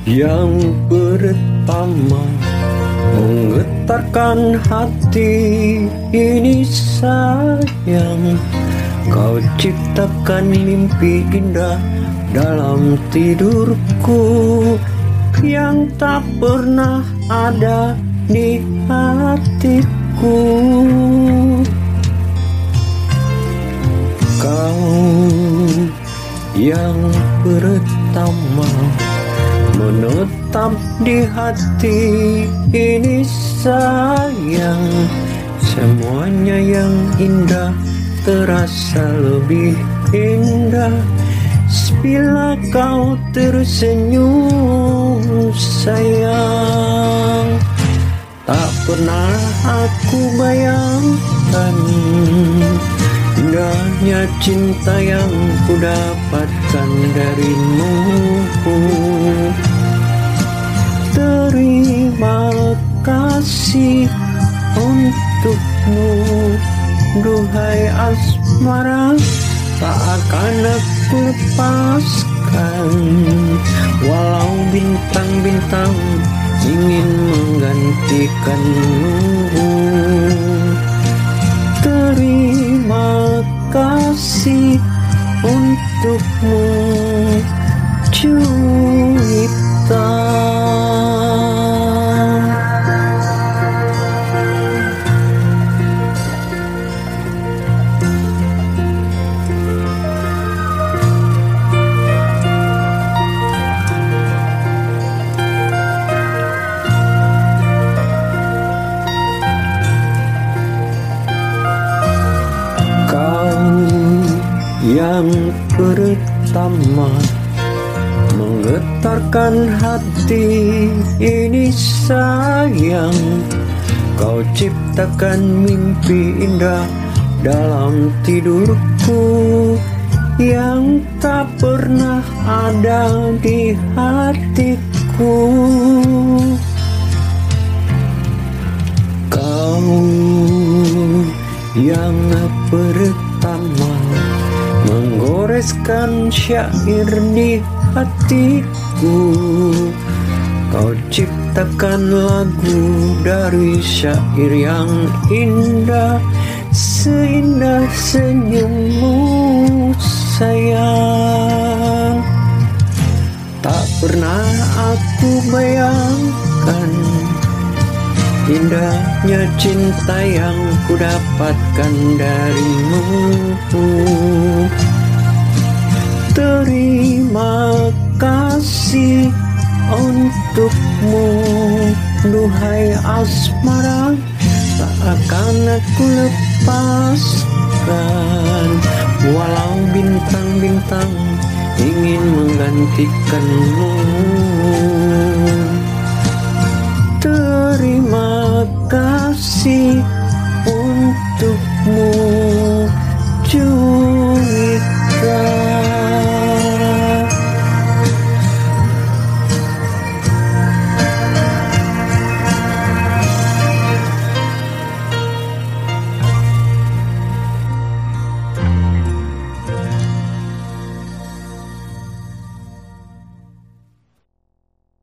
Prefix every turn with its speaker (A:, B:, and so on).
A: yang pertama menggetarkan hati ini sayang. Kau ciptakan mimpi indah dalam tidurku yang tak pernah ada di hatiku. Kau yang pertama menetap di hati ini sayang. Semuanya yang indah terasa lebih indah bila kau tersenyum sayang. Tak pernah aku bayangkan indahnya cinta yang ku dapatkan darimu. Terima kasih untukmu, duhai asmara, tak akan aku lepaskan. Walau bintang-bintang ingin menggantikanmu. Terima kasih untukmu, Juwita. Yang pertama menggetarkan hati ini sayang. Kau ciptakan mimpi indah dalam tidurku yang tak pernah ada di hatiku. Kau yang pertama menggoreskan syair di hatiku. Kau ciptakan lagu dari syair yang indah, seindah senyummu sayang. Tak pernah aku bayangkan indahnya cinta yang ku dapatkan darimu. Terima kasih untukmu, duhai asmara, tak akan aku lepaskan. Walau bintang-bintang ingin menggantikanmu. Terima kasih